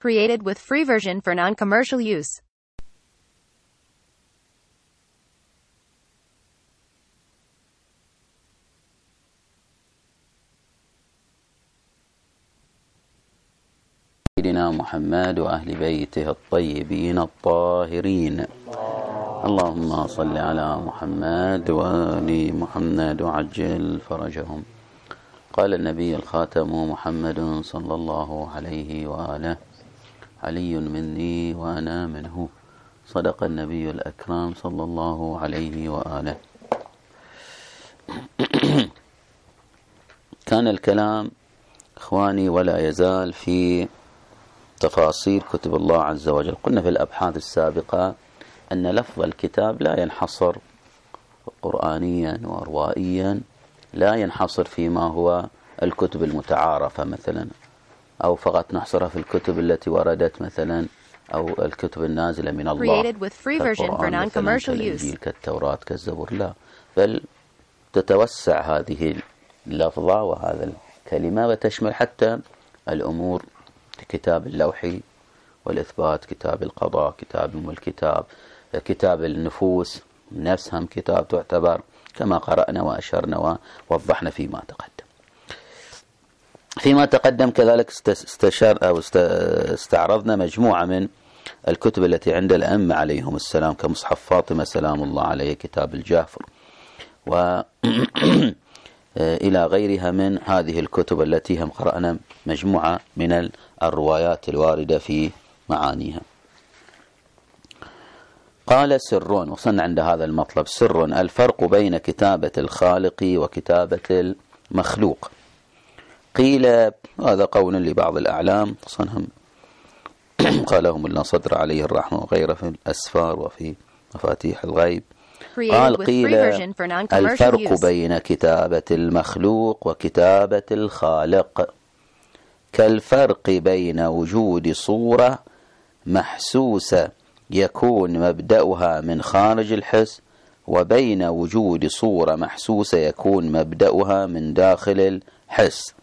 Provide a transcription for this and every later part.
Created with free version for non-commercial use. سيدنا محمد وأهل بيته الطيبين الطاهرين. اللهم صل على محمد وآل محمد وعجل فرجهم. قال النبي الخاتم محمد صلى الله عليه وآله: علي مني وأنا منه. صدق النبي الأكرم صلى الله عليه وآله. كان الكلام إخواني ولا يزال في تفاصيل كتب الله عز وجل. قلنا في الأبحاث السابقة أن لفظ الكتاب لا ينحصر قرآنيا وروائيا، لا ينحصر فيما هو الكتب المتعارفة مثلا، أو فقط نحصرها في الكتب التي وردت مثلا، أو الكتب النازلة من الله كالقرآن مثلا، كالإنجيل، كالتوراة، كالزبور. لا، بل تتوسع هذه اللفظة وهذا الكلمة وتشمل حتى الأمور، كتاب اللوحي والإثبات، كتاب القضاء، كتاب الملك، كتاب النفوس نفسها كتاب تعتبر، كما قرأنا وأشرنا ووضحنا فيما تقدم. كذلك استعرضنا مجموعة من الكتب التي عند الأئمة عليهم السلام، كمصحف فاطمة سلام الله عليه، كتاب الجافر، إلى غيرها من هذه الكتب التي هم قرأنا مجموعة من الروايات الواردة في معانيها. قال: سر، وصلنا عند هذا المطلب، سر الفرق بين كتابة الخالق وكتابة المخلوق. قيل، هذا قول لبعض الأعلام صنهم قالهم الله صدر عليه الرحمة وغيره في الأسفار وفي مفاتيح الغيب. قال: قيل الفرق بين كتابة المخلوق وكتابة الخالق كالفرق بين وجود صورة محسوسة يكون مبدأها من خارج الحس، وبين وجود صورة محسوسة يكون مبدأها من داخل الحس،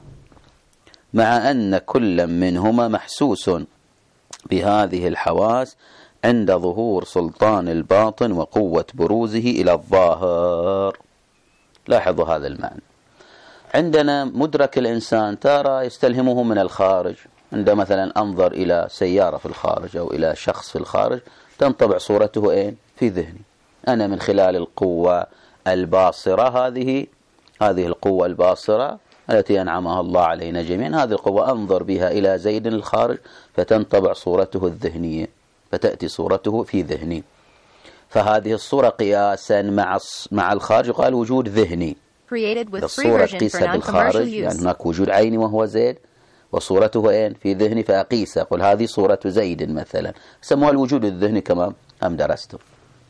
مع أن كل منهما محسوس بهذه الحواس عند ظهور سلطان الباطن وقوة بروزه إلى الظاهر. لاحظوا هذا المعنى. عندنا مدرك الإنسان ترى يستلهمه من الخارج، عند مثلا أنظر إلى سيارة في الخارج أو إلى شخص في الخارج تنطبع صورته في ذهني. أنا من خلال القوة الباصرة، هذه القوة الباصرة التي أنعمها الله علينا جميعا، هذه القوة أنظر بها إلى زيد الخارج فتنطبع صورته الذهنية، فتأتي صورته في ذهني. فهذه الصورة قياسا مع الخارج قال وجود ذهني. الصورة قيسها بالخارج، يعني هناك وجود عيني وهو زيد، وصورته في ذهني فأقيسها، أقول هذه صورة زيد مثلا، سموها الوجود الذهني كما هم درستم.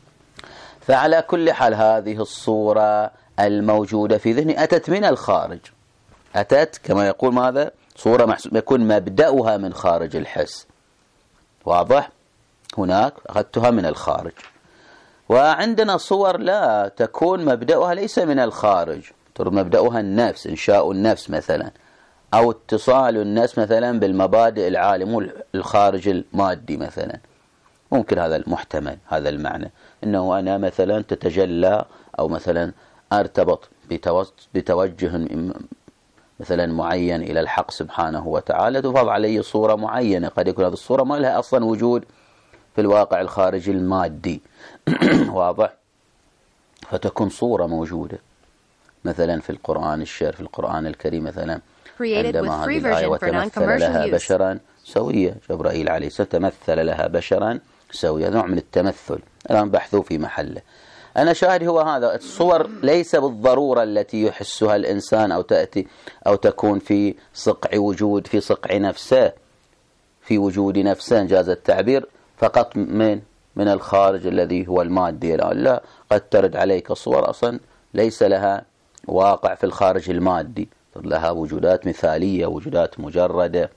فعلى كل حال هذه الصورة الموجودة في ذهني أتت من الخارج، أتت كما يقول ماذا؟ صورة محسوسة يكون مبدأها من خارج الحس. واضح؟ هناك أخذتها من الخارج. وعندنا صور لا تكون مبدأها ليس من الخارج، مبدأها النفس، إنشاء النفس مثلا، أو اتصال النفس مثلا بالمبادئ العالم الخارج المادي مثلا. ممكن هذا المحتمل، هذا المعنى، إنه أنا مثلا تتجلى أو مثلا أرتبط بتوجه مثلا معين إلى الحق سبحانه وتعالى، تفضل علي صورة معينة، قد يكون هذه الصورة ما لها أصلا وجود في الواقع الخارجي المادي. واضح؟ فتكون صورة موجودة مثلا في القرآن الشريف، في القرآن الكريم مثلا، عندما هذه الآية وتمثل لها بشرا سويا، جبرائيل عليه السلام تمثل لها بشرا سويا، نوع من التمثل الآن بحثوا في محله. أنا شاهد هو هذا. الصور ليس بالضرورة التي يحسها الإنسان أو تأتي أو تكون في صقع وجود، في صقع نفسه، في وجود نفسه جاز التعبير، فقط من الخارج الذي هو المادي. لا، قد ترد عليك صور أصلا ليس لها واقع في الخارج المادي، لها وجودات مثالية، وجودات مجردة.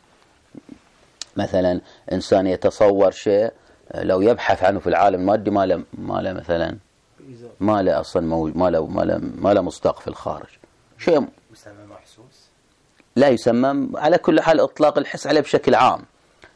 مثلا إنسان يتصور شيء لو يبحث عنه في العالم المادي ما له مثلا، ما له أصلا ما له مصداق في الخارج. شيء يسمى محسوس، لا يسمى على كل حال إطلاق الحس عليه بشكل عام،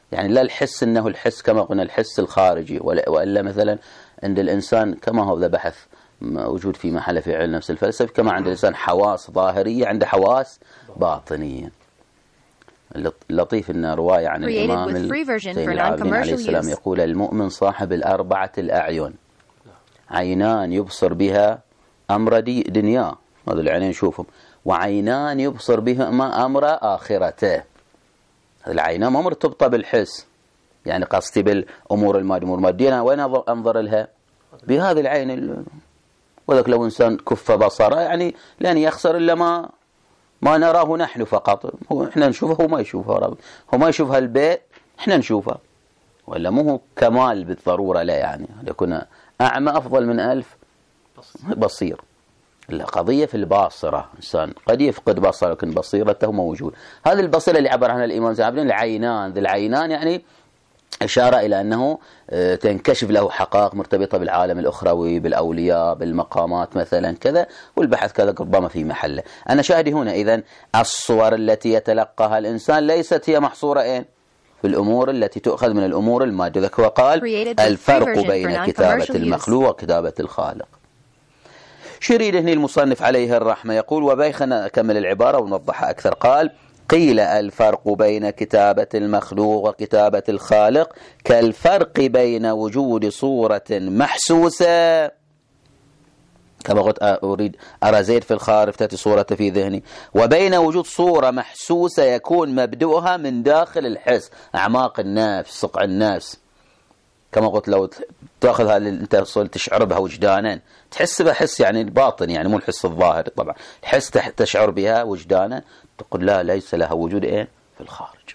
يعني لا الحس أنه الحس كما قلنا الحس الخارجي، وإلا مثلا عند الإنسان كما هو ذا بحث موجود في محله في علم نفس الفلسفة، كما عند الإنسان حواس ظاهرية عنده حواس باطنية. اللطيف أن رواية عن الإمام زين العابدين عليه السلام يقول المؤمن صاحب الأربعة الأعين، عينان يبصر بها أمر دنياه، هذا العينين نشوفهم، وعينان يبصر بهما أمر آخرته. العينان ما مرتبطة بالحس، يعني قصدي بالأمور المادية، وين أنظر لها؟ بهذه العين. وذلك لو إنسان كف بصره يعني لن يخسر إلا ما نراه نحن فقط، إحنا نشوفه هو ما يشوفه، هو ما يشوف هالبيت إحنا نشوفه، ولا مو هو كمال بالضرورة، لا يعني يكون أعمى أفضل من 1000 بصير. القضية في الباصرة، إنسان قد يفقد بصره لكن بصيرته موجود. هذه البصيرة اللي عبر عنها الإمام زين العابدين العينان، ذي العينان يعني إشارة إلى أنه تنكشف له حقائق مرتبطة بالعالم الأخروي، بالأولياء، بالمقامات مثلا كذا، والبحث كذا ربما في محله. أنا شاهدي هنا إذن الصور التي يتلقاها الإنسان ليست هي محصورة في الأمور التي تؤخذ من الأمور المادية. ذلك وقال الفرق بين كتابة المخلوق وكتابة الخالق. شريد هنا المصنف عليه الرحمة يقول وبيخنا أكمل العبارة ونوضحها أكثر. قال قيل الفرق بين كتابة المخلوق وكتابة الخالق كالفرق بين وجود صورة محسوسة، كما قلت أريد أرى زيد في الخارج تأتي صورة في ذهني، وبين وجود صورة محسوسة يكون مبدؤها من داخل الحس، أعماق النفس، صقع النفس. كما قلت لو تأخذها أنت تشعر بها وجدانا، تحس بها حس يعني الباطن، يعني مو الحس الظاهر طبعا، الحس تشعر بها وجدانا، تقول لا ليس لها وجود في الخارج.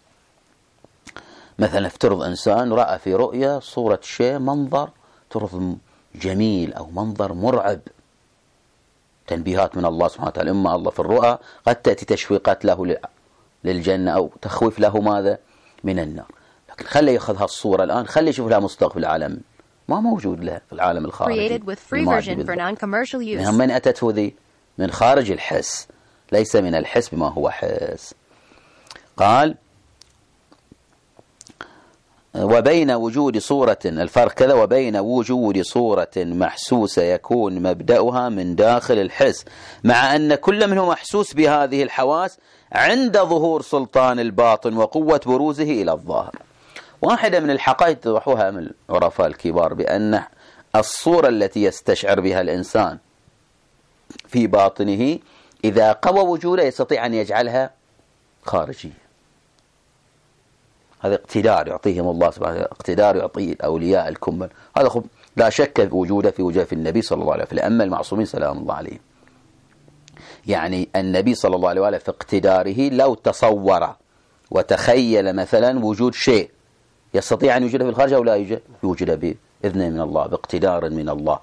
مثلا افترض إنسان رأى في رؤية صورة شيء، منظر ترض جميل أو منظر مرعب، تنبيهات من الله سبحانه وتعالى. إما الله في الرؤى قد تأتي تشويقات له للجنة أو تخويف له ماذا من النار، لكن خلي يأخذ هالصورة الآن، خلي يشوف لها مستقبل العالم ما موجود له في العالم الخارجي. من أتته ذي من خارج الحس، ليس من الحس بما هو حس. قال وبين وجود صورة، الفرق كذا، وبين وجود صورة محسوسة يكون مبدأها من داخل الحس، مع أن كل منه محسوس بهذه الحواس عند ظهور سلطان الباطن وقوة بروزه إلى الظاهر. واحدة من الحقائق توضحوها من العرفاء الكبار بأن الصورة التي يستشعر بها الإنسان في باطنه إذا قوى وجوده يستطيع أن يجعلها خارجية. هذا اقتدار يعطيهم الله سبحانه وتعالى، اقتدار يعطيه الأولياء الكمل. هذا لا شك وجوده في وجه النبي صلى الله عليه وسلم، أما المعصومين سلام الله عليهم. يعني النبي صلى الله عليه وسلم في اقتداره لو تصور وتخيل مثلا وجود شيء يستطيع أن يوجده في الخارج أو لا يوجد بإذن من الله، باقتدار من الله.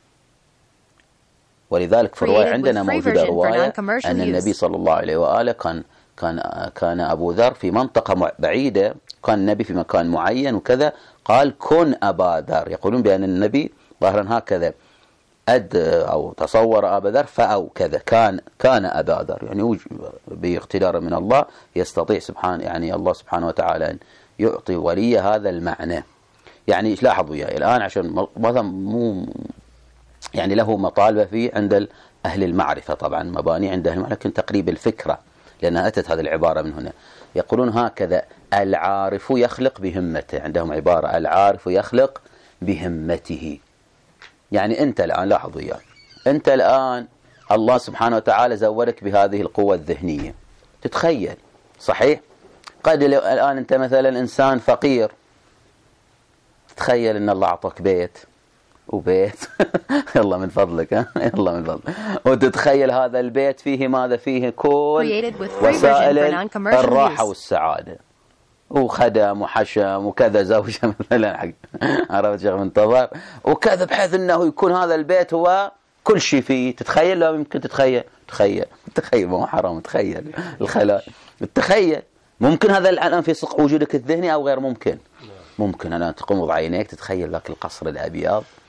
ولذلك في الرواية عندنا موجودة رواية أن النبي صلى الله عليه وآله كان أبو ذر في منطقة بعيدة، كان النبي في مكان معين وكذا، قال كن أبا ذر. يقولون بأن النبي ظاهرا هكذا أو تصور أبا ذر فأو كذا كان أبا ذر، يعني باقتدار من الله يستطيع سبحانه، يعني الله سبحانه وتعالى أن يعطي ولي هذا المعنى. يعني لاحظوا يا الآن عشان هذا مو يعني له مطالبة فيه عند أهل المعرفة، طبعا مباني عند أهل المعرفة، لكن تقريب الفكرة لأنها أتت هذه العبارة من هنا. يقولون هكذا العارف يخلق بهمته، عندهم عبارة العارف يخلق بهمته. يعني أنت الآن لاحظوا يا أنت الآن الله سبحانه وتعالى زودك بهذه القوة الذهنية، تتخيل صحيح؟ قد الآن أنت مثلا إنسان فقير، تخيل أن الله أعطاك بيت وبيت يلا من فضلك يلا من فضلك، وتتخيل هذا البيت فيه ماذا؟ فيه كل وسائل الراحة والسعادة، وخدم وحشم وكذا، زوجة مثلا حق عرفت شيخ منتظر وكذا، بحيث أنه يكون هذا البيت هو كل شيء فيه. تتخيل؟ لا يمكن تتخيل. تخيل ما حرام، تخيل الخلاء، تخيل. ممكن هذا الآن في صق وجودك الذهني أو غير ممكن؟ ممكن. أنا تقوم بعينيك تتخيل لك القصر الأبيض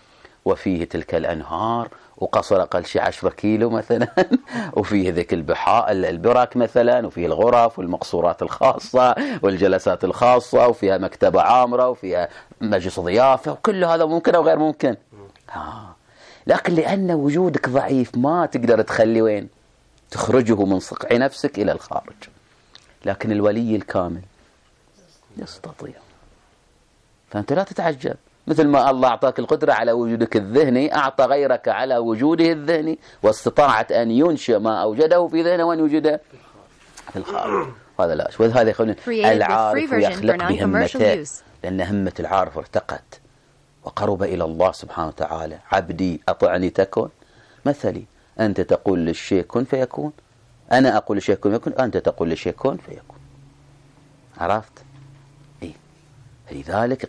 وفيه تلك الأنهار وقصر أقل شيء 10 كيلو مثلا وفيه ذيك البرك مثلا، وفيه الغرف والمقصورات الخاصة والجلسات الخاصة، وفيها مكتبة عامرة وفيها مجلس ضيافة، وكل هذا ممكن أو غير ممكن. لكن لأن وجودك ضعيف ما تقدر تخلي وين تخرجه من صقع نفسك إلى الخارج. لكن الولي الكامل يستطيع. فأنت لا تتعجب، مثل ما الله أعطاك القدرة على وجودك الذهني، أعطى غيرك على وجوده الذهني واستطاعة أن ينشئ ما أوجده في ذهنه وأن يوجده في الخارج. هذا لا. وهذا يقولون العارف يخلق بهمته، لأن همة العارف ارتقت وقرب إلى الله سبحانه وتعالى. عبدي أطعني تكن مثلي، أنت تقول للشيء كن فيكون، أنا أقول للشيء كن فيكون، أنت تقول للشيء كن فيكون. عرفت؟ إيه؟ لذلك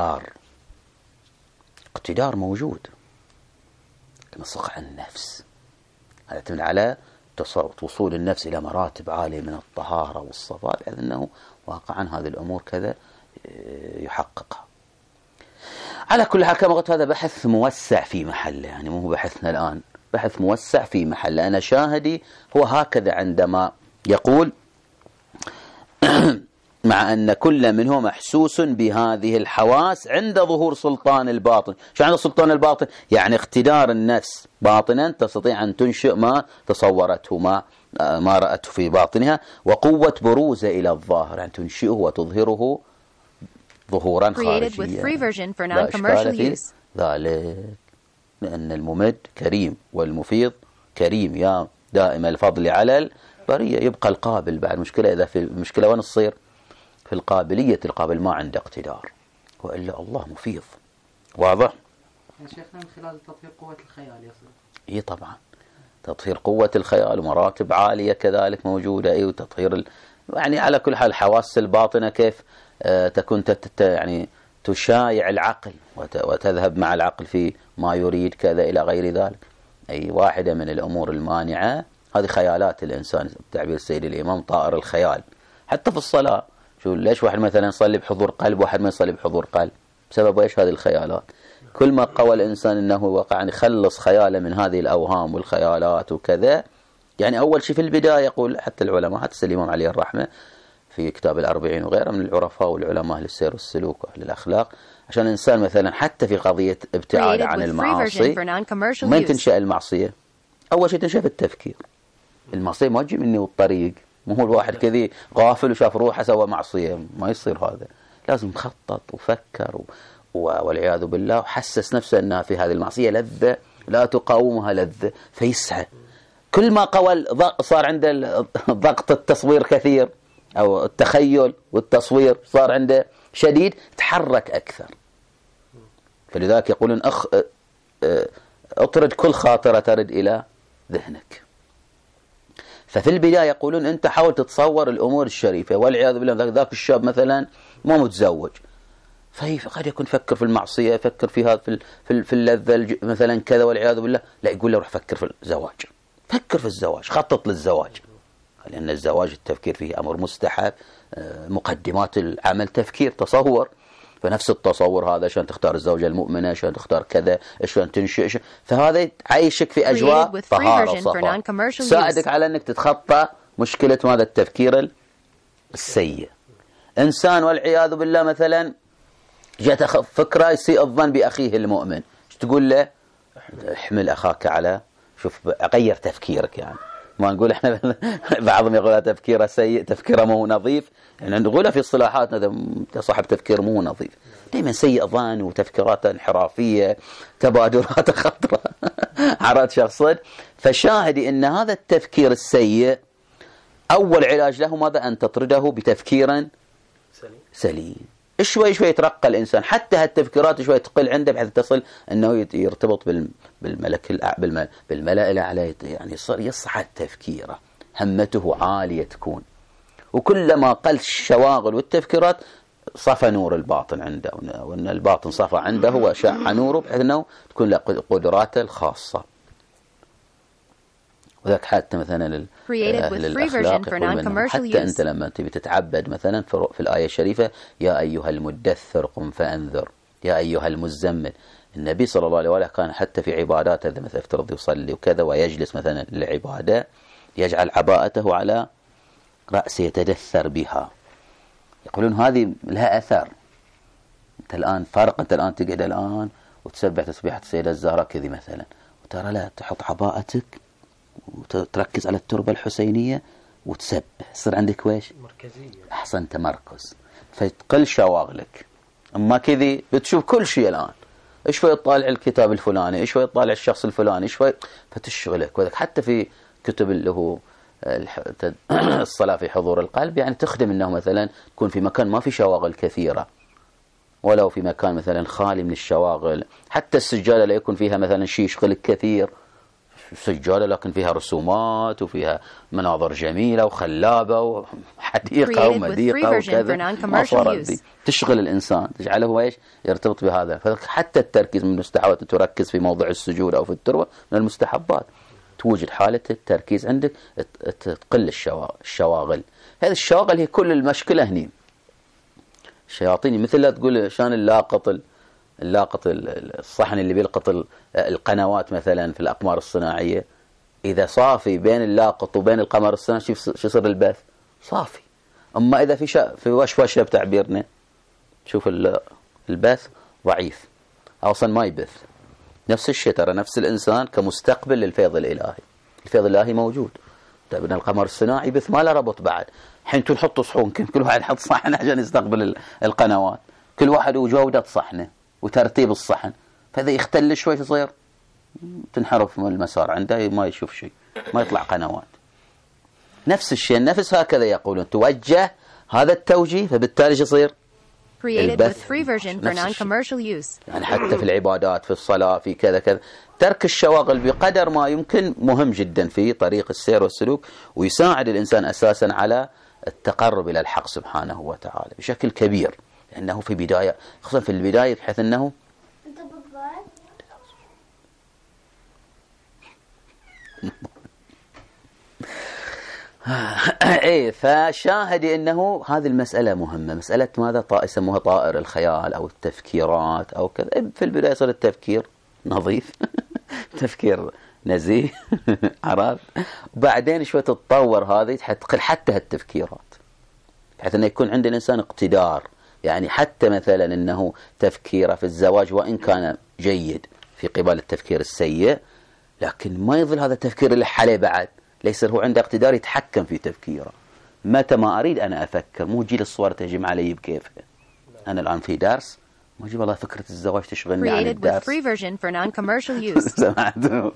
اقتدار موجود من صقع النفس. هذا يعتمد على وصول النفس إلى مراتب عالية من الطهارة والصفاء، بحيث أنه واقعا هذه الأمور كذا يحققها. على كل حال كما قلت هذا بحث موسع في محله، يعني مو بحثنا الآن، بحث موسع في محله. أنا شاهدي هو هكذا عندما يقول مع أن كل منهم محسوس بهذه الحواس عند ظهور سلطان الباطن. شو عند سلطان الباطن؟ يعني اقتدار النفس باطنا تستطيع أن تنشئ ما تصورته ما رأته في باطنها، وقوة بروزه إلى الظاهر، يعني تنشئه وتظهره ظهورا خارجيا. لا إشكال في ذلك، لأن الممد كريم والمفيض كريم، يا دائم الفضل على البرية. يبقى القابل بعد مشكلة، إذا في المشكلة وين تصير؟ في القابلية. القابل ما عنده اقتدار، وإلا الله مفيض. واضح؟ يا شيخنا من خلال تطهير قوة الخيال يصير. إيه طبعا، تطهير قوة الخيال ومراتب عالية كذلك موجودة. إيه وتطهير يعني على كل حال الحواس الباطنة كيف تكون يعني تشايع العقل وتذهب مع العقل في ما يريد كذا إلى غير ذلك. أي واحدة من الأمور المانعة هذه خيالات الإنسان، تعبير السيد الإمام طائر الخيال. حتى في الصلاة، شو ليش واحد مثلا يصلي بحضور قلب واحد ما يصلي بحضور قلب؟ بسبب ايش؟ هذه الخيالات. كل ما قوى الإنسان أنه واقعا يخلص خياله من هذه الأوهام والخيالات وكذا. يعني أول شيء في البداية يقول حتى العلماء، حتى الإمام عليه الرحمة في كتاب الأربعين وغيره من العرفاء والعلماء أهل السير والسلوك وأهل الأخلاق، عشان الإنسان مثلا حتى في قضية ابتعاد عن المعاصي ما تنشأ المعصية. أول شيء تنشأ في التفكير. المعصية ما تجي مني والطريق، مو هو الواحد كذي غافل وشاف روحه سوى معصية، ما يصير هذا. لازم خطط وفكر والعياذ بالله، وحسس نفسه أنها في هذه المعصية لذة لا تقاومها لذة، فيسعى. كل ما قوى صار عنده ضغط التصوير كثير أو التخيل والتصوير صار عنده شديد، تحرك أكثر. فلذلك يقولون اطرد كل خاطرة ترد إلى ذهنك. ففي البداية يقولون أنت حاول تتصور الأمور الشريفة، والعياذ بالله ذاك الشاب مثلا ما متزوج، فقد يكون فكر في المعصية، يفكر في هذا في اللذة مثلا كذا والعياذ بالله. لا، يقول له روح فكر في الزواج، فكر في الزواج، خطط للزواج، لأن الزواج التفكير فيه أمر مستحب. مقدمات العمل تفكير، تصور. فنفس التصور هذا عشان تختار الزوجة المؤمنة، عشان تختار كذا، عشان تنشئ، فهذا عايشك في أجواء طهارة وصفاء، ساعدك على أنك تتخطى مشكلة هذا التفكير السيء. إنسان والعياذ بالله مثلا جاءت فكرة يسيء الظن بأخيه المؤمن، ايش تقول له؟ احمل أخاك على، شوف أغير تفكيرك. يعني ما نقول احنا بعضهم يقول تفكيره سيء، تفكيره مو نظيف، يعني نقولها في اصطلاحاتنا انت صاحب تفكير مو نظيف، دائما سيء ظن وتفكيرات انحرافيه، تبادرات خطره عرض شخصا. فشاهدي ان هذا التفكير السيء اول علاج له ماذا؟ ان تطرده بتفكير سليم. شوي شوي يترقى الإنسان، حتى هالتفكيرات شوي تقل عنده بحيث تصل أنه يرتبط بالملأ الأعلى، يعني يصعد تفكيره، همته عالية تكون. وكلما قل الشواغل والتفكيرات صفى نور الباطن عنده، وأن الباطن صفى عنده وشع نوره بحيث أنه تكون له قدراته الخاصة. وذاك حتى مثلا أهل الأخلاق يقول حتى أنت لما تبي تتعبد مثلا في الآية الشريفة يا أيها المدثر قم فأنذر، يا أيها المزمل، النبي صلى الله عليه وآله كان حتى في عباداته مثلا افترض يصلي وكذا ويجلس مثلا للعبادة يجعل عباءته على رأسه يتدثر بها. يقولون هذه لها أثر. أنت الآن فرق، أنت الآن تقعد الآن وتسبح تسبيحة السيدة الزهراء كذي مثلا، وترى لا تحط عباءتك وتركز على التربة الحسينية وتسبح، يصير عندك ويش؟ مركزية. أحسن تمركز، فتقل شواغلك. أما كذي بتشوف كل شيء الآن، شوي تطالع الكتاب الفلاني، شوي تطالع الشخص الفلاني، شوي فتشغلك. وذلك حتى في كتب اللي هو الصلاة في حضور القلب، يعني تخدم أنه مثلا تكون في مكان ما في شواغل كثيرة، ولو في مكان مثلا خالي من الشواغل. حتى السجادة لا يكون فيها مثلا شيء يشغلك كثير، سجادة لكن فيها رسومات وفيها مناظر جميلة وخلابة وحديقة ومديقة وكذا، ما صارت دي تشغل الإنسان، تجعله ايش؟ يرتبط بهذا. فحتى التركيز من المستحبات، تركز في موضع السجود أو في التربة من المستحبات، توجد حالة التركيز عندك، تقل الشواغل. هذه الشواغل هي كل المشكلة هني. الشياطين مثل لا تقول شان اللاقط الصحن اللي بيلقط القنوات مثلا في الأقمار الصناعية، إذا صافي بين اللاقط وبين القمر الصناعي شو يصير البث؟ صافي. أما إذا في وشوشة بتعبيرنا، شوف البث ضعيف، أصلا ما يبث. نفس الشيء ترى نفس الإنسان كمستقبل للفيض الإلهي، الفيض الإلهي موجود. طيب القمر الصناعي بث ما له ربط بعد، حين تحطوا صحون، كل واحد يحط صحن عشان يستقبل القنوات، كل واحد وجودة صحنه وترتيب الصحن، فإذا يختل شوي يصير تنحرف من المسار عنده، ما يشوف شيء، ما يطلع قنوات. نفس الشيء، النفس هكذا يقولون توجه هذا التوجيه، فبالتالي يصير Created with free version for non-commercial use. يعني حتى في العبادات، في الصلاة، في كذا كذا، ترك الشواغل بقدر ما يمكن مهم جدا في طريق السير والسلوك، ويساعد الإنسان أساسا على التقرب إلى الحق سبحانه وتعالى بشكل كبير، لأنه في بداية، خصوصا في البداية، بحيث أنه ايه. فشاهدي انه هذه المسألة مهمة، مسألة ماذا يسموها طائر الخيال او التفكيرات او كذا. في البداية يصير التفكير نظيف تفكير نزيه عرفت، وبعدين شوي تتطور هذه تقل حتى هالتفكيرات، بحيث انه يكون عند الانسان اقتدار. يعني حتى مثلا انه تفكيره في الزواج وان كان جيد في قبال التفكير السيء، لكن ما يظل هذا التفكير اللي عليه بعد، ليس هو عنده اقتدار يتحكم في تفكيره. متى ما أريد أنا أفكر، مو جيل الصور تهجم علي بكيفها. أنا الآن في درس، ما أجيب والله فكرة الزواج تشغلني عن الدرس. Created with free version for non-commercial use. سمعتوا؟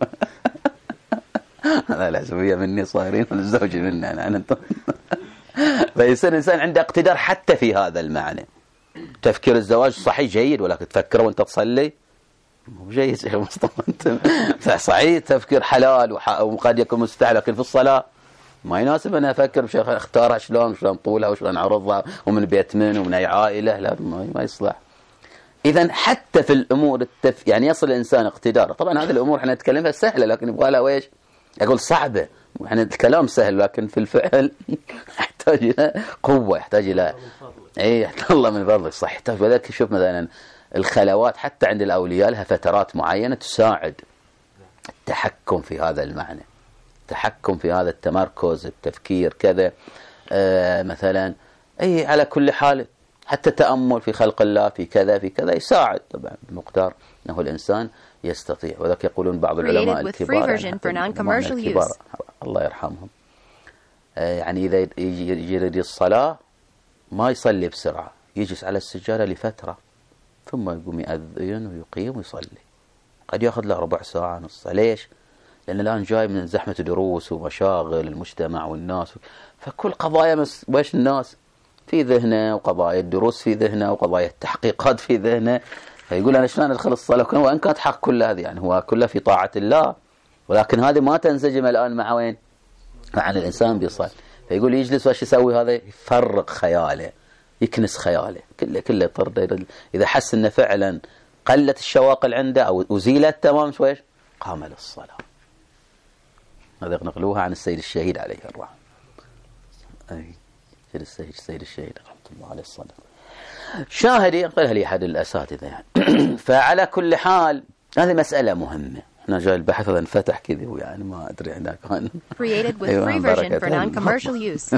هذا العزوية مني صايرين والزوج مني أنا فيصير الإنسان عنده اقتدار حتى في هذا المعنى. تفكير الزواج صحيح جيد، ولكن تفكره وأنت تصلي مو جيد شيخ مصطفى. صحيح تفكير حلال وقد يكون مستحيل، لكن في الصلاة ما يناسب أن أفكر بشيخ اختارها شلون طولها وشلون عرضها ومن بيت من ومن أي عائلة، لا ما يصلح. إذا حتى في الأمور يعني يصل الإنسان اقتداره. طبعا هذه الأمور احنا نتكلم فيها سهلة، لكن يبغى لها ويش؟ أقول صعبة. احنا الكلام سهل، لكن في الفعل يحتاج إلى قوة، يحتاج إلى الله من فضلك صح. يحتاج. وذلك شوف مثلا الخلوات حتى عند الأولياء لها فترات معينة تساعد التحكم في هذا المعنى، التحكم في هذا التمركز، التفكير كذا. مثلا على كل حال حتى تأمل في خلق الله، في كذا في كذا، يساعد طبعا بمقدار أنه الإنسان يستطيع. وذلك يقولون بعض العلماء الكبار الله يرحمهم، يعني إذا يريد الصلاة ما يصلي بسرعة، يجلس على السجادة لفترة ثم يقوم يأذن ويقيم ويصلي. قد يأخذ له ربع ساعة نص. ليش؟ لأن الآن جاي من زحمة دروس ومشاغل المجتمع والناس، فكل قضايا وش الناس في ذهنه، وقضايا الدروس في ذهنه، وقضايا التحقيقات في ذهنه. فيقول أنا شلون أدخل الصلاة؟ وإن كانت حق كل هذه، يعني هو كله في طاعة الله، ولكن هذه ما تنسجم الآن مع وين؟ مع الإنسان بيصل. فيقول يجلس وش يسوي هذا؟ يفرق خياله، يكنس خياله كله يطرد. إذا حس أنه فعلا قلت الشواغل عنده أو أزيلت تمام شويش، قام للصلاة. هذا نقلوها عن السيد الشهيد عليه الرحمة. السيد الشهيد رحمة الله عليه الصلاة. شاهدي قالها لي أحد الأساتذة يعني. فعلى كل حال هذه مسألة مهمة. احنا جاي البحث هذا انفتح كذا ويعني ما أدري هناك كان Created with free version for non-commercial use.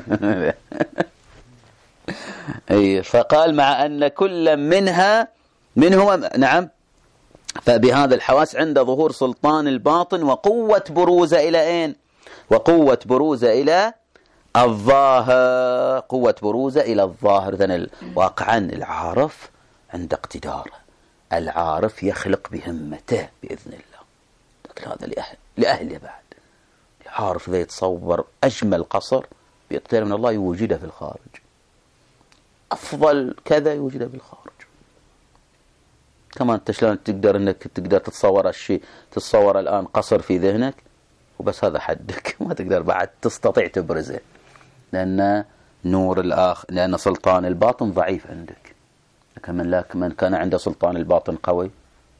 أي فقال مع أن كل منهما نعم فبهذا الحواس عند ظهور سلطان الباطن وقوة بروزه إلى أين؟ وقوة بروزه إلى الظاهر. قوة بروزه إلى الظاهر. ذن واقعا العارف عند اقتداره، العارف يخلق بهمته بإذن الله. لكن هذا لأهله بعد. العارف إذا يتصور أجمل قصر بيقترب من الله يوجده في الخارج، أفضل كذا يوجده بالخارج. كمان أنت شلون تقدر تتصور الشيء، تتصور الآن قصر في ذهنك وبس هذا حدك، ما تقدر بعد تستطيع تبرزه، لأن نور لأن سلطان الباطن ضعيف عندك. من كان عنده سلطان الباطن قوي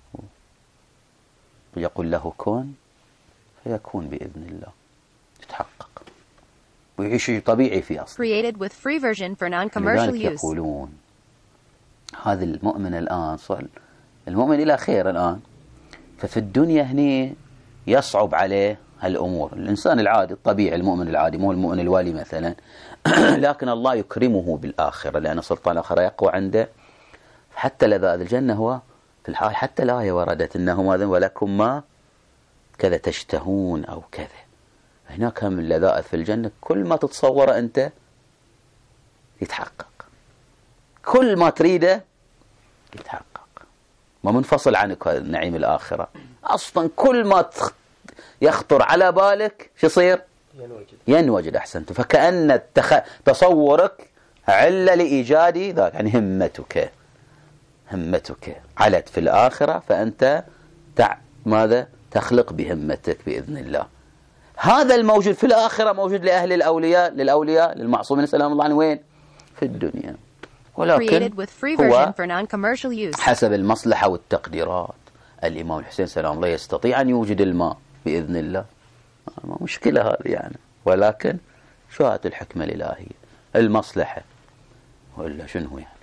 يقول له كن فيكون بإذن الله، يتحقق ويعيش شيء طبيعي في أصله. Created with free version for non-commercial use. يقولون هذا المؤمن الآن صار المؤمن إلى خير الآن، ففي الدنيا هني يصعب عليه هالأمور. الإنسان العادي الطبيعي المؤمن العادي مو المؤمن الوالي مثلا لكن الله يكرمه بالآخرة لأن سلطان الآخرة يقوى عنده. حتى لذائذ الجنة هو في الحال حتى الآية وردت إنه ماذا ولكم ما كذا تشتهون أو كذا. هناك من اللذائذ في الجنة كل ما تتصور أنت يتحقق، كل ما تريده يتحقق، ما منفصل عنك نعيم الآخرة أصلا. كل ما يخطر على بالك شو يصير؟ ينوجد. أحسنت. فكأن تصورك علة لإيجاد ذاك، يعني همتك علت في الآخرة، فأنت ماذا تخلق بهمتك بإذن الله. هذا الموجود في الآخرة موجود لأهل للأولياء للمعصومين سلام الله عنهم وين؟ في الدنيا. ولكن هو حسب المصلحة والتقديرات. الإمام الحسين سلام الله يستطيع أن يوجد الماء بإذن الله، ما مشكلة هذه يعني، ولكن شاءت الحكمة الإلهية المصلحة ولا شنو يعني.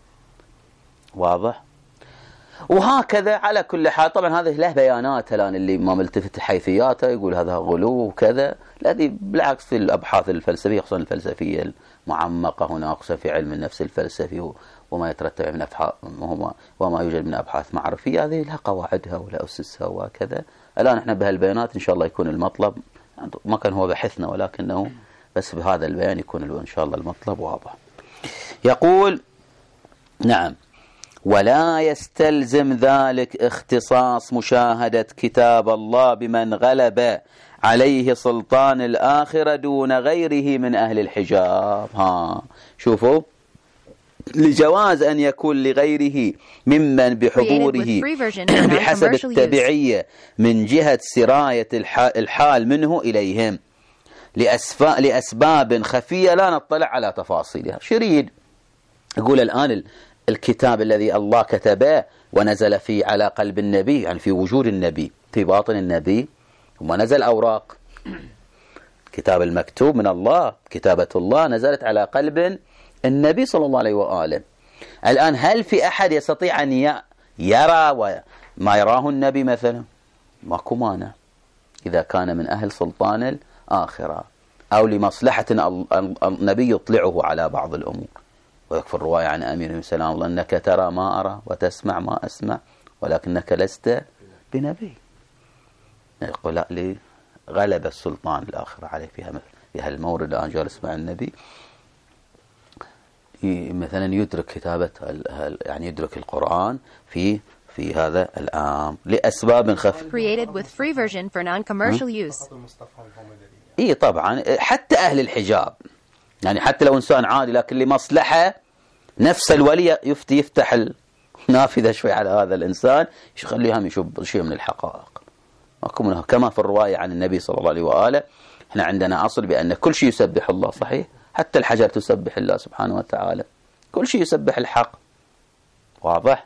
واضح؟ وهكذا على كل حال. طبعا هذه له بيانات الآن اللي ما ملتفت حيثياته يقول هذا غلو وكذا، الذي بالعكس في الأبحاث الفلسفية خصوصا الفلسفية المعمقة هنا خصوصا في علم النفس الفلسفي وما يترتب من وما يوجد من أبحاث معرفية، هذه لها قواعدها ولها أسسها وكذا. الآن احنا بهالبيانات إن شاء الله يكون المطلب، ما كان هو بحثنا ولكنه بس بهذا البيان يكون إن شاء الله المطلب واضح. يقول نعم ولا يستلزم ذلك اختصاص مشاهدة كتاب الله بمن غلب عليه سلطان الآخرة دون غيره من أهل الحجاب. شوفوا لجواز أن يكون لغيره ممن بحضوره بحسب التبعية من جهة سراية الحال منه إليهم لأسباب خفية لا نطلع على تفاصيلها. شريد يقول الآن الكتاب الذي الله كتبه ونزل فيه على قلب النبي، يعني في وجود النبي في باطن النبي، وما نزل أوراق. كتاب المكتوب من الله، كتابة الله نزلت على قلب النبي صلى الله عليه وآله. الآن هل في أحد يستطيع أن يرى ما يراه النبي مثلا؟ ماكو مانع إذا كان من أهل سلطان الآخرة أو لمصلحة النبي يطلعه على بعض الأمور. ويكفي الرواية عن أمير سلام الله أنك ترى ما أرى وتسمع ما أسمع ولكنك لست بنبي. يقول لا لي غلب السلطان الآخر عليه في هالمورد الآن جالس مع النبي مثلا يدرك كتابة يعني يدرك القرآن في هذا الآن لأسباب خفية. Created with free version for non-commercial use. إيه طبعا حتى أهل الحجاب يعني حتى لو إنسان عادي لكن لمصلحة نفس الولي يفتح النافذة شوي على هذا الإنسان يخليه هم يشوف شيء من الحقائق. كما في الرواية عن النبي صلى الله عليه وآله احنا عندنا أصل بأن كل شيء يسبح الله صحيح، حتى الحجر تسبح الله سبحانه وتعالى، كل شيء يسبح الحق. واضح؟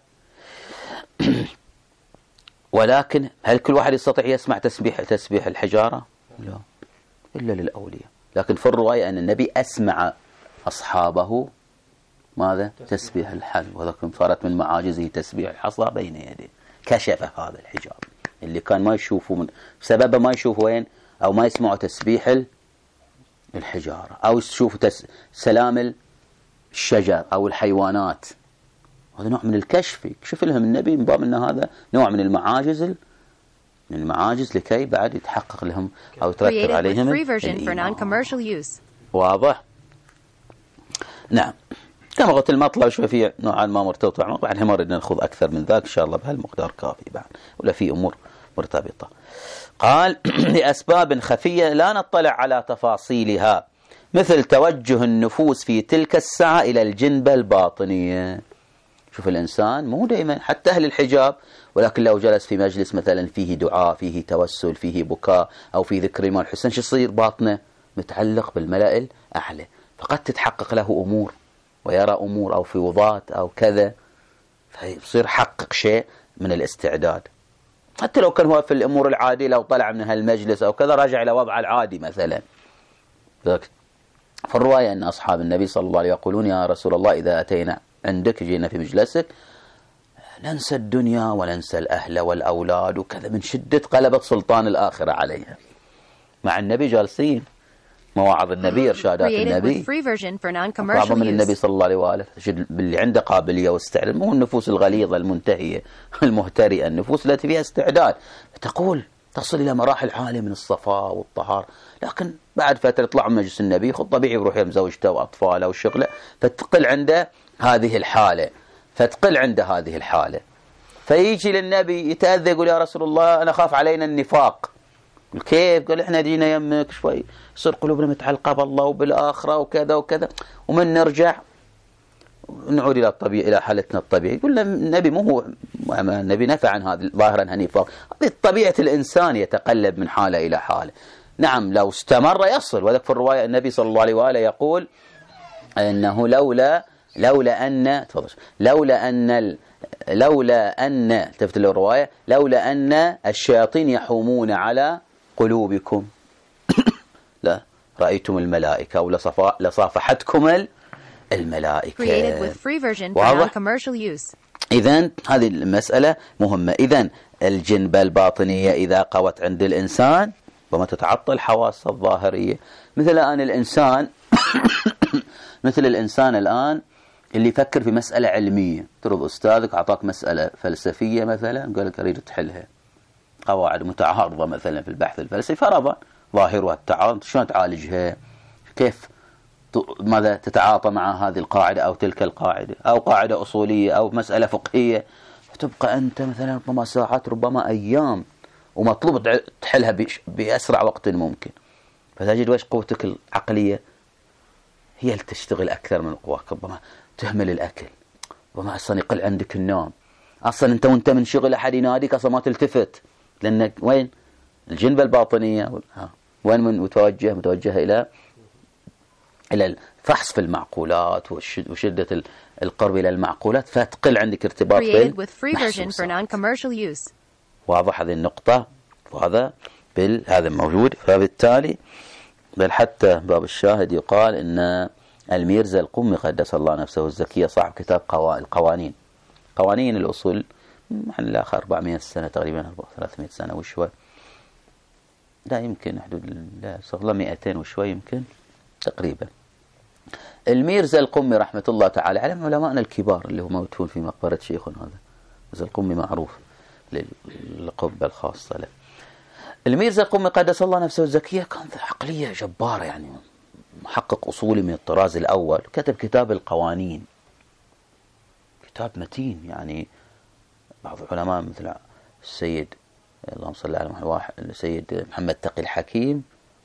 ولكن هل كل واحد يستطيع يسمع تسبيح الحجارة؟ لا إلا للأولياء. لكن في الرواية أن النبي أسمع أصحابه ماذا؟ تسبيح الحل، وذلك صارت من معاجزه تسبيح الحصى بين يديه. كشف هذا الحجاب اللي كان ما يشوفوا، من سببه ما يشوفوا وين، أو ما يسمعوا تسبيح الحجارة، أو يشوفوا سلام الشجر أو الحيوانات. هذا نوع من الكشف، يكشف لهم النبي من باب أن هذا نوع من المعاجز لكي بعد يتحقق لهم أو يترتب عليهم الإيمان. واضح؟ نعم. كما قلت المطلب شوي فيه نوعا ما مرتبط، بعد ما نريد نأخذ أكثر من ذاك إن شاء الله بهالمقدار كافي بعد، ولا في أمور مرتبطة. قال لأسباب خفية لا نطلع على تفاصيلها، مثل توجه النفوس في تلك الساعة إلى الجنبة الباطنية. شوف الإنسان مو دائما حتى أهل الحجاب، ولكن لو جلس في مجلس مثلا فيه دعاء، فيه توسل، فيه بكاء، أو في ذكر الإمام الحسن، شو يصير؟ باطنه متعلق بالملأ الأعلى، فقد تتحقق له أمور ويرى أمور أو فيوضات أو كذا، فيصير حقق شيء من الاستعداد. حتى لو كان هو في الأمور العادية، لو طلع من هالمجلس أو كذا رجع إلى وضعه العادي مثلا. في الرواية أن أصحاب النبي صلى الله عليه وسلم يقولون: يا رسول الله إذا أتينا عندك، جينا في مجلسك، ننسى الدنيا وننسى الأهل والأولاد وكذا، من شدة غلبة سلطان الآخرة عليها. مع النبي جالسين، مواعظ النبي، إرشادات النبي، أقرب من النبي صلى الله عليه وآله، باللي عنده قابلية واستعداد، مو النفوس الغليظة المنتهية المهترئة، النفوس التي فيها استعداد تقول تصل إلى مراحل عالية من الصفاء والطهارة، لكن بعد فترة يطلع من مجلس النبي خذ طبيعي يروح يم زوجته وأطفاله وشغله، فتقل عنده هذه الحالة، فيجي للنبي يتأذى يقول: يا رسول الله أنا خاف علينا النفاق. كيف؟ قال: احنا جينا يمك شوي يصير قلوبنا متعلقة بالله وبالآخرة وكذا وكذا، ومن نرجع نعود إلى الطبيعي، إلى حالتنا الطبيعية. يقول له النبي مو هو، النبي نفى عن هذا ظاهرا هنفاق، هذه طبيعة الإنسان يتقلب من حالة إلى حالة. نعم لو استمر يصل، وذلك في الرواية النبي صلى الله عليه وآله يقول أنه لولا أن تفت الرواية لولا أن الشياطين يحومون على قلوبكم لا رأيتم الملائكة أو لصافحتكم الملائكة. إذن هذه المسألة مهمة. إذن الجنبة الباطنية إذا قوت عند الإنسان وما تتعطل حواسه الظاهرية، مثل الإنسان الآن اللي يفكر في مسألة علمية، ترض أستاذك أعطاك مسألة فلسفية مثلا، قال لك أريد تحلها، قواعد متعارضة مثلا في البحث الفلسفي، فرضا ظاهرها التعارض، شلون تعالجها؟ كيف ماذا تتعاطى مع هذه القاعدة أو تلك القاعدة، أو قاعدة أصولية أو مسألة فقهية، فتبقى أنت مثلا ربما ساعات ربما أيام، ومطلوب تحلها بأسرع وقت ممكن. فتجد وش قوتك العقلية هي اللي تشتغل أكثر من قواك، ربما تهمل الأكل، ربما أصلا يقل عندك النوم، أصلا أنت وأنت من شغل أحد يناديك أصلا ما تلتفت، لأنك وين الجنبة الباطنية، وين متوجه إلى الفحص في المعقولات وشدة القرب إلى المعقولات، فتقل عندك ارتباط بالمحسوسات. واضح هذه النقطة، وهذا هذا موجود. فبالتالي بل حتى باب الشاهد يقال إن الميرزا القمي قدس الله نفسه الزكية صاحب كتاب قوانين الأصول، محل الآخر 400 سنة تقريبا، 300 سنة وشوي، لا يمكن حدود لا صغلا 200 وشوي يمكن تقريبا. الميرزا القمي رحمة الله تعالى على علماءنا الكبار اللي هم موتون في مقبرة شيخنا، هذا الميرزا القمي معروف للقبة الخاصة له. الميرزا القمي قدس الله نفسه الزكية كان عقلية جبارة، يعني محقق أصولي من الطراز الأول، كتب كتاب القوانين، كتاب متين. يعني بعض العلماء مثل السيد اللهم صل على محمد السيد محمد تقي الحكيم،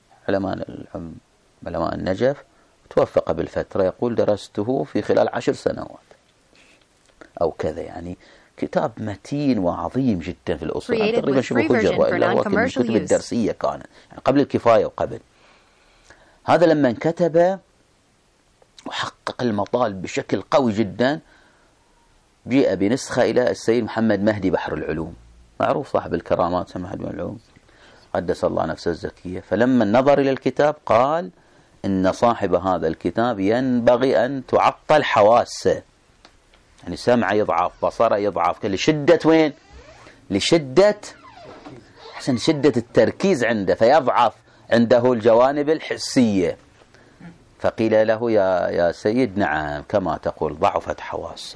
علماء النجف، توفق بالفترة، يقول درسته في خلال 10 سنوات أو كذا. يعني كتاب متين وعظيم جدا في الأصول، يعني تقريبا شبه حجة، وإلا هو من الكتب الدرسية كانت، يعني قبل الكفاية وقبل. هذا لما انكتب وحقق المطالب بشكل قوي جدا، جيء بنسخة إلى السيد محمد مهدي بحر العلوم، معروف صاحب الكرامات محمد بحر العلوم قدس الله نفسه الزكية. فلما نظر إلى الكتاب قال إن صاحب هذا الكتاب ينبغي أن تعطل حواسه، يعني سمعه يضعف، بصره يضعف، لشدة وين؟ لشدة حسن شدة التركيز عنده، فيضعف عنده الجوانب الحسية. فقيل له يا سيد نعم كما تقول ضعفت حواسه،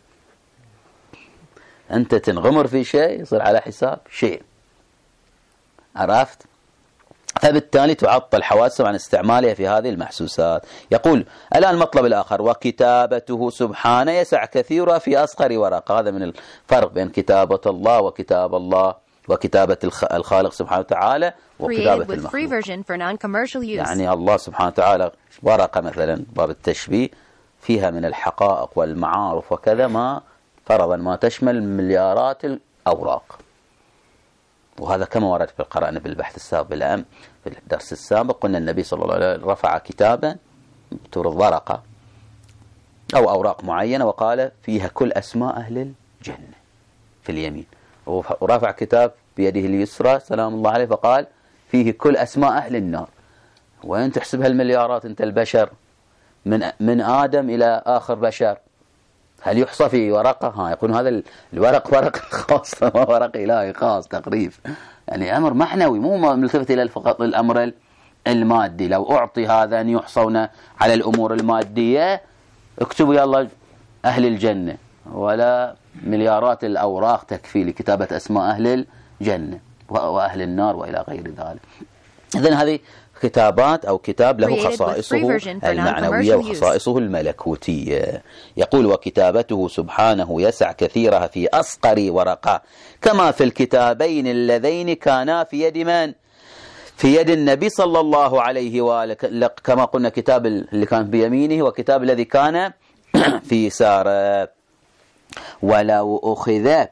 أنت تنغمر في شيء يصير على حساب شيء، عرفت؟ فبالتالي تعطل حواسه عن استعمالها في هذه المحسوسات. يقول الآن المطلب الآخر: وكتابته سبحانه يسع كثيرها في أصغر ورقة. هذا من الفرق بين كتابة الله وكتابة الخالق سبحانه وتعالى وكتابة المخلوق. يعني الله سبحانه وتعالى ورقة مثلا باب التشبيه فيها من الحقائق والمعارف وكذا ما فرضا ما تشمل مليارات الأوراق، وهذا كما ورد في القرآن بالبحث السابق بالأمس في الدرس السابق. قلنا النبي صلى الله عليه وسلم رفع كتابا تورد ورقة أو أوراق معينة وقال فيها كل أسماء أهل الجنة في اليمين، ورفع كتاب بيده اليسرى سلام الله عليه فقال فيه كل أسماء أهل النار. وين تحسبها المليارات أنت البشر من آدم إلى آخر بشر، هل يحصى في ورقة؟ يقول هذا الورق ورق خاص ورق إلهي خاص تقريب، يعني أمر معنوي مو ملتفت إلى فقط الأمر المادي. لو أعطي هذا أن يحصون على الأمور المادية اكتبوا يلا أهل الجنة، ولا مليارات الأوراق تكفي لكتابة أسماء أهل الجنة وأهل النار وإلى غير ذلك. إذن هذه كتابات أو كتاب له خصائصه المعنوية وخصائصه الملكوتية. يقول وكتابته سبحانه يسع كثيرها في أصغر ورقة، كما في الكتابين اللذين كانا في يد من؟ في يد النبي صلى الله عليه وآله، كما قلنا كتاب اللي كان بيمينه وكتاب الذي كان في يساره. ولو أخذ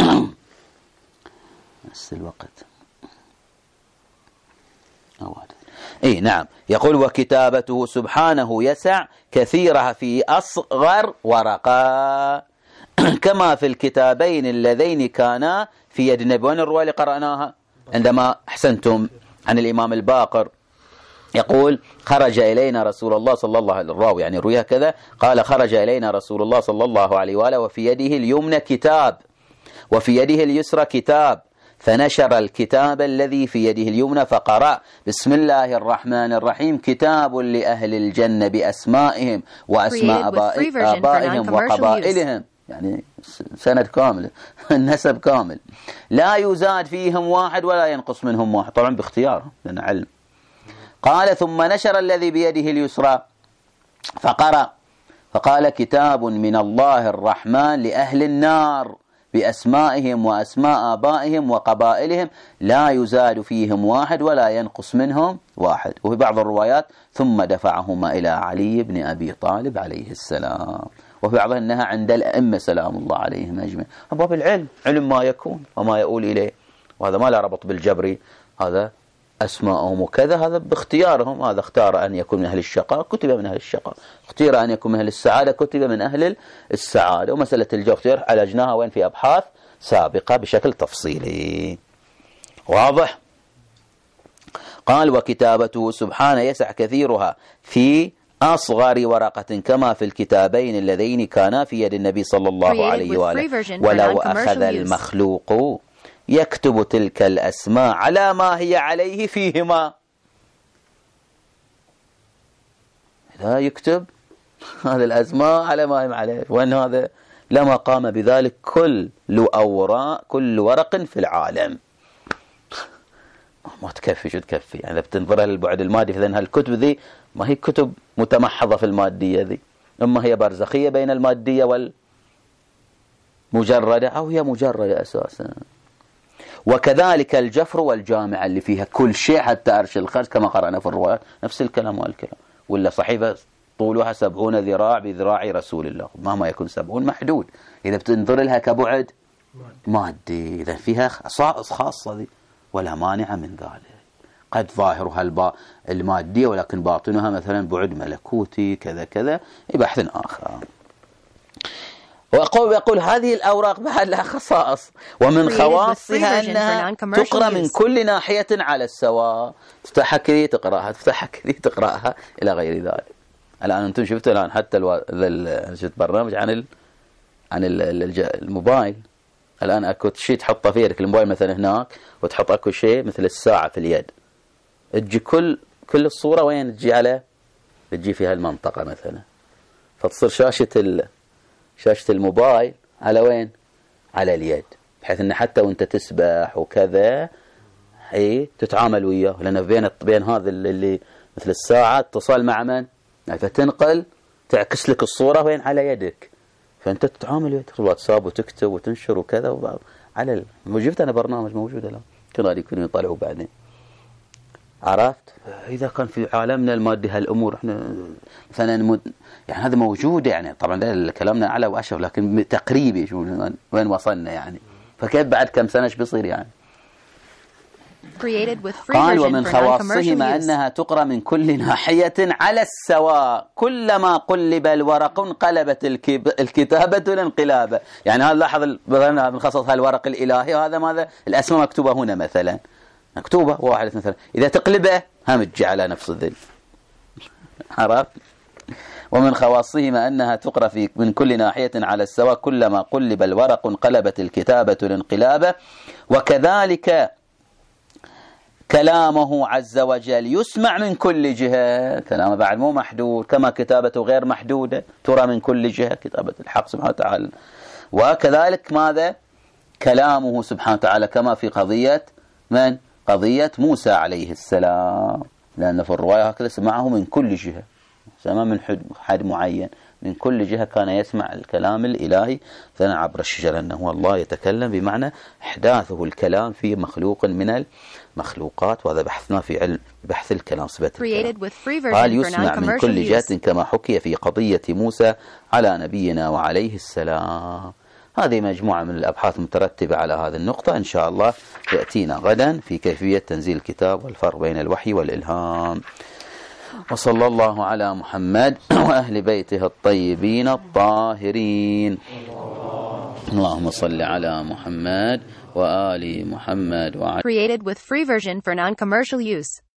بس الوقت نعم. يقول وكتابته سبحانه يسع كثيرها في أصغر ورقة، كما في الكتابين اللذين كانا في يد النبي. وين الرواية اللي قرأناها عندما أحسنتم عن الإمام الباقر؟ يقول خرج إلينا رسول الله صلى الله عليه وسلم، الراوي يعني رويها كذا، قال خرج إلينا رسول الله صلى الله عليه وآله وفي يده اليمنى كتاب وفي يده اليسرى كتاب، فنشر الكتاب الذي في يده اليمنى فقرأ بسم الله الرحمن الرحيم كتاب لأهل الجنة بأسمائهم وأسماء آبائهم وقبائلهم، يعني سند كامل النسب كامل، لا يزاد فيهم واحد ولا ينقص منهم واحد، طبعا باختيارهم لأن علم. قال ثم نشر الذي بيده اليسرى فقرأ فقال كتاب من الله الرحمن لأهل النار بأسمائهم وأسماء آبائهم وقبائلهم لا يزاد فيهم واحد ولا ينقص منهم واحد. وفي بعض الروايات ثم دفعهما إلى علي بن أبي طالب عليه السلام، وفي بعضها أنها عند الأئمة سلام الله عليهم أجمعين. باب العلم علم ما يكون وما يؤول إليه، وهذا ما لا ربط بالجبري، هذا أسماءهم وكذا هذا باختيارهم. هذا اختار أن يكون من أهل الشقاء كتب من أهل الشقاء، اختير أن يكون من أهل السعادة كتب من أهل السعادة. ومسألة الجوختير عالجناها وين في أبحاث سابقة بشكل تفصيلي واضح. قال وكتابته سبحانه يسع كثيرها في أصغر ورقة، كما في الكتابين اللذين كانا في يد النبي صلى الله عليه وآله. ولو أخذ المخلوق يكتب تلك الأسماء على ما هي عليه فيهما، لا يكتب هذه الأسماء على ما هي عليه، وأن هذا لما قام بذلك كل ورق في العالم. ما تكفي، شو تكفي يعني؟ إذا بتنظرها للبعد المادي فإذن هالكتب ذي ما هي كتب متمحضة في المادية ذي، إما هي برزخية بين المادية والمجردة أو هي مجردة أساسا. وكذلك الجفر والجامعة اللي فيها كل شيء حتى أرش الخرج كما قرأنا في الروايات، نفس الكلام والكلام. ولا صحيفة طولها 70 ذراع بذراع رسول الله، مهما يكون 70 محدود، إذا بتنظر لها كبعد مادي إذا فيها خصائص خاصة ذي ولا مانع من ذلك. قد ظاهرها المادية ولكن باطنها مثلا بعد ملكوتي كذا كذا، بحث آخر. ويقول هذه الأوراق بعد لها خصائص، ومن خواصها أنها تقرأ من كل ناحية على السواء، تفتحها كذي تقرأها، تفتحها كذي تقرأها إلى غير ذلك. الآن أنتم شفتوا الآن حتى شفت برنامج عن الموبايل. الآن أكو شيء تحطه في يدك، الموبايل مثلا هناك، وتحط أكو شيء مثل الساعة في اليد، تجي كل الصورة وين تجي في هالمنطقة مثلا، فتصير شاشة الموبايل على وين؟ على اليد، بحيث أن حتى وانت تسبح وكذا تتعامل وياه، لأن بين هذا اللي مثل الساعة اتصال مع من؟ فتنقل تعكس لك الصورة وين؟ على يدك، فأنت تتعامل وياه، تدخل واتساب وتكتب وتنشر وكذا على جبت أنا برنامج موجود الآن، كانوا يكونوا يطلعوا بعدين. عرفت؟ إذا كان في عالمنا المادي هالأمور احنا مثلا يعني هذا موجود، يعني طبعا ده كلامنا أعلى وأشرف، لكن تقريبي شو وين وصلنا يعني، فكيف بعد كم سنة ايش بيصير يعني؟ قال ومن خواصهما أنها تقرأ من كل ناحية على السواء، كلما قلب الورق انقلبت الكتابة الانقلابة. يعني هذا لاحظ مثلا من خصائص الورق الإلهي، وهذا ماذا؟ الأسماء مكتوبة هنا مثلا، مكتوبة واحد مثلا، إذا تقلبه همج على نفس الذل. عرفت؟ ومن خواصهما أنها تقرأ من كل ناحية على السواء، كلما قلب الورق انقلبت الكتابة الانقلابة. وكذلك كلامه عز وجل يسمع من كل جهة، كلامه بعد مو محدود، كما كتابته غير محدودة ترى من كل جهة، كتابة الحق سبحانه وتعالى. وكذلك ماذا؟ كلامه سبحانه وتعالى كما في قضية من؟ قضية موسى عليه السلام، لأن في الرواية هكذا سمعه من كل جهة، سمع من حد معين، من كل جهة كان يسمع الكلام الإلهي مثلا عبر الشجرة، أنه الله يتكلم بمعنى إحداثه الكلام في مخلوق من المخلوقات، وهذا بحثنا في علم بحث الكلام صفة الكلام. قال يسمع من كل جهة كما حكي في قضية موسى على نبينا وعليه السلام. هذه مجموعة من الأبحاث مترتبة على هذه النقطة، إن شاء الله تأتينا غدا في كيفية تنزيل الكتاب والفرق بين الوحي والإلهام. وصلى الله على محمد وأهل بيته الطيبين الطاهرين. اللهم صل على محمد وآل محمد. Created with free version for non-commercial use.